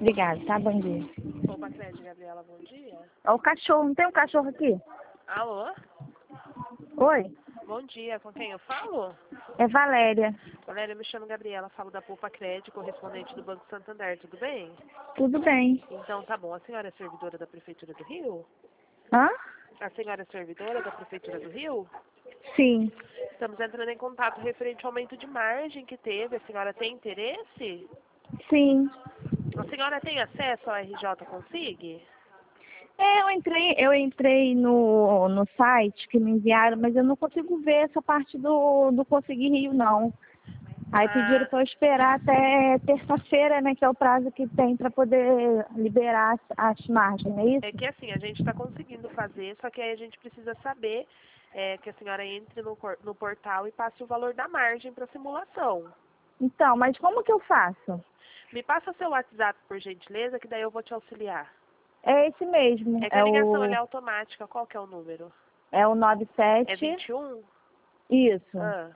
Obrigada, tá? Bom dia. Opa, Clédia, Gabriela, bom dia. Ó, o cachorro, não tem um cachorro aqui? Alô? Oi? Bom dia, com quem eu falo? É Valéria. Valéria, eu me chamo Gabriela, falo da Poupa Crédito, correspondente do Banco Santander, tudo bem? Tudo bem. Então tá bom, a senhora é servidora da Prefeitura do Rio? Hã? A senhora é servidora da Prefeitura do Rio? Sim. Estamos entrando em contato referente ao aumento de margem que teve, a senhora tem interesse? Sim. A senhora tem acesso ao RJ Consig? É, eu entrei no site que me enviaram, mas eu não consigo ver essa parte do Conseguir Rio, não. Aí pediram Ah, para eu esperar até terça-feira, né, que é o prazo que tem para poder liberar as margens, é é isso? que assim, a gente está conseguindo fazer, só que aí a gente precisa saber que a senhora entre no portal e passe o valor da margem para simulação. Então, mas como que eu faço? Me passa seu WhatsApp, por gentileza, que daí eu vou te auxiliar. É esse mesmo, É que a ligação ela é automática, qual que é o número? é o É 97, 21? isso, Ah,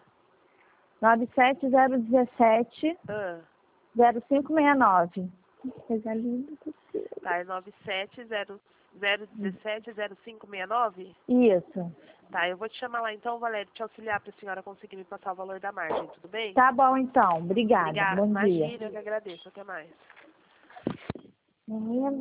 97017 ah. 0569. Coisa linda que seja. Tá, é 970170569? Isso. Tá, eu vou te chamar lá então, Valéria, te auxiliar para a senhora conseguir me passar o valor da margem, tudo bem? Tá bom, então. Obrigada. Obrigada, Bom dia. imagina, eu que agradeço. Até mais. Menina.